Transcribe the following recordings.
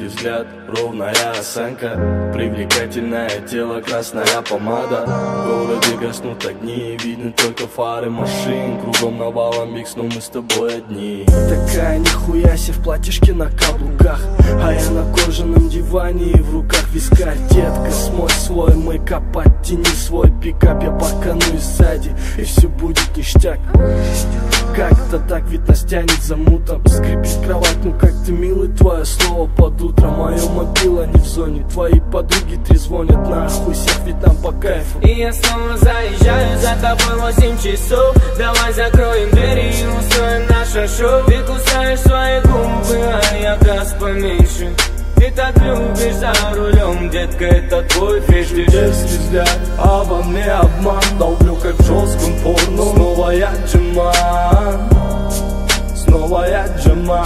Дерзкий взгляд, ровная осанка, привлекательное тело, красная помада. В городе гаснут огни, видны только фары машин. Кругом навалом микс, но мы с тобой одни. Такая нихуяси в платьишке на каблуках, а я на кожаном диване и в руках вискарь. Детка, смой свой мейкап, оттяни свой пикап. Я парканусь сзади, и все будет ништяк. Как-то так вид нас тянет замутом. Скрипит кровать, ну как ты милый, твое слово под утро. Мое мобила не в зоне, твои подруги трезвонят. Нахуй всех, ведь нам по кайфу. И я снова заезжаю за тобой 8 часов. Давай закроем двери и устроим наше шоу. Ты кусаешь свои губы, а я газ поменьше. Ты так любишь за рулем, детка, это твой фетиш. Дерзкий взгляд, а во мне обман. Долблю как в жестком порно. Снова я Джаман, снова я Джаман.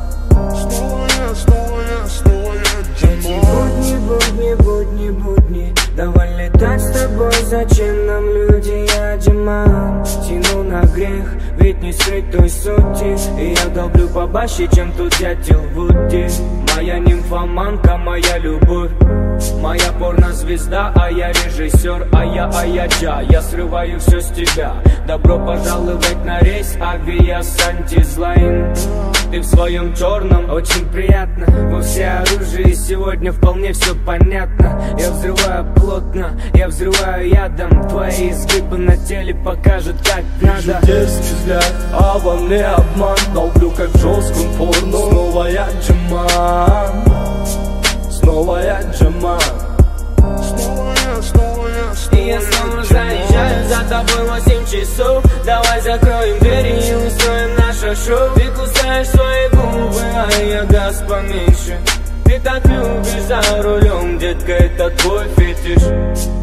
Будни, давай летать с тобой, зачем нам люди, я Джаман. Тяну на грех, ведь не скрыть той сути. И я долблю побаще, чем тут дятел Вуди. Моя нимфоманка, моя любовь, моя порнозвезда, а я режиссер, а я Джа. Я срываю все с тебя. Добро пожаловать на рейс авиас антизлайн. Ты в своем черном, очень приятно. Во всеоружии сегодня вполне все понятно. Я взрываю плотно, я взрываю ядом. Твои изгибы на теле покажут, как надо. Дерзкий взгляд, а во мне обман. Долблю как в жестком порно. Снова я Джаман, снова я Джаман. И я снова заезжаю за тобой 8 часов. Давай закроем двери и устроим наше шоу. Ты кусаешь свои губы, а я газ поменьше. Ты так любишь за рулем, детка, это твой фетиш.